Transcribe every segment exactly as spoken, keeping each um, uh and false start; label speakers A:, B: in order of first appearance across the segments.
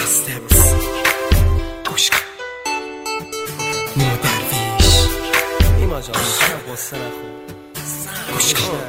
A: استپس گوش کن نیما درویش نیما جان قصه نخور گوش کن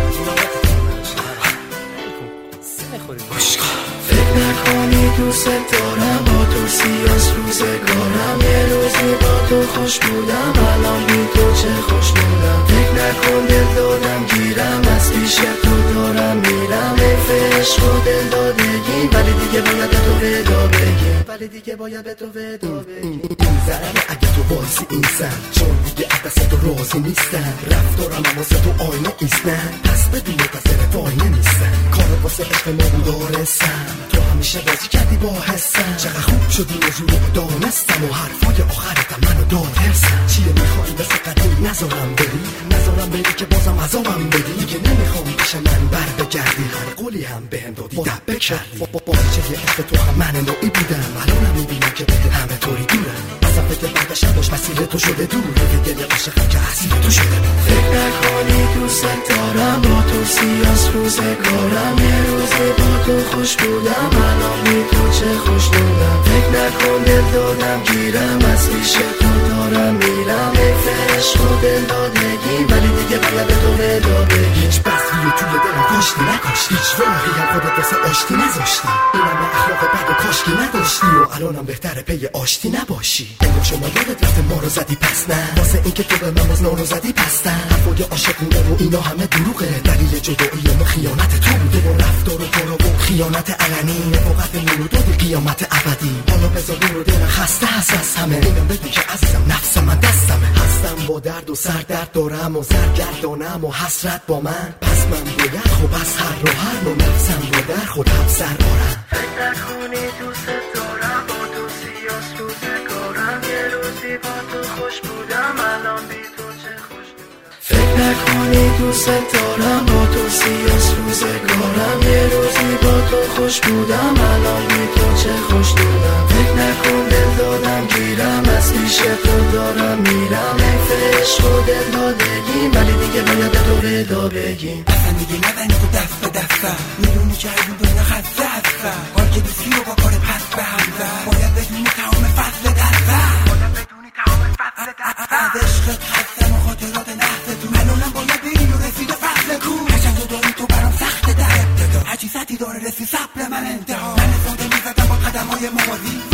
A: گوش کن
B: فکر نکنی دوست دارم با تو سیاس روزگارم یه روزی با تو خوش بودم الان بی تو چه خوش بودم فکر نکن دل دادم گیرم از پیش تو دارم میرم حیف عشق و دل دادگی ولی دیگه باید به تو ودا بگیم ولی دیگه باید به تو ودا بگیم این ضرر اگه تو وایسی این سر چون دیگه دست تو راضی نیستن رفتارم اما سه تو آینه ایستن پس بدون پسر آینه نیستن کارت واسه عشق ما بودارستم تو همیشه بازی کردی با حسم چقدر خوب شدی موضوع رو دانستم و حرفای آخرتم منو داد هرسم چیه میخوایی مثل قدیم نذارم بری نذارم بری که بازم عذابم بدی دیگه نمیخوام پیش من بر بگردی هر قولی هم بهم دادی دبه کردی بازیچه عشق تو هم من نوعی بودم الانم میبینم که به همه طوری دورم اصلا فکر برگشتم باش مسیر تو شده دور روی دل عاشقم که اسیر تو شده فکر نکنی دوست دارم با تو سیاس روزگارم یه روزی با تو خوش بودم الان بی تو چه خوش بودم فکر نکن دل دادم گیرم از پیش تو دارم میرم حیف عشق و دل دادگی ولی دیگه باید به تو ودا بگی هیچ بستی و توی دلم داشتی نکاشتی هیچ راهی هم خودت واسه آشتی نذاشتی اینم به اخلاق بد و کاشکی نداشتی و الانم بهتره پی آشتی نباشی اگه شما یادت رفته ما رو زدی پس نه واسه اینکه تو به من مزنان رو زدی پس نه حرفای عاشقونه و اینا همه دروغه دلیل جدایی ما خیانت تو بوده و رفتار و برو و خیانت علنی نفاقت نور و دادی قیامت ابدی حالا بذار رو دل خسته هست از همه اینم بدون که عزیزم نفس من دستمه هستم با درد و سر درد دارم و سرگردانم و حسرت با من پس من باید خب از هر رو هر نو نفسم رو در خود هم سر بارم فکر نکنی دوست دارم با تو سیاس روزگارم یه روزی با تو خوش بودم الان بی تو چه خوش بودم فکر نکنی دوست دارم با تو سیاس روزگارم یه روزی با تو خوش بودم الان بی تو چه خوش بودم فکر نکن دل دادم گیرم از پیش تو دارم میرم حیف عشق و دل دادگی ولی دیگه باید به تو ودا بگیم
A: اصلا دیگه ندنی تو دست به دسته میدونی که این دنیا خسته هسته حال که دوستی رو با کار پس به هم زد باید بدونی تمام فصل دسته باید بدونی تمام فصل دسته از عشقت خستم و خاطرات نحستون الانم باید بری و رسید فصل کو قشنگ تو داری تو برام سخته در ابتدا هرچی سطحی داره رسی سبل من انتها من ساده میزدم با قدم های موازی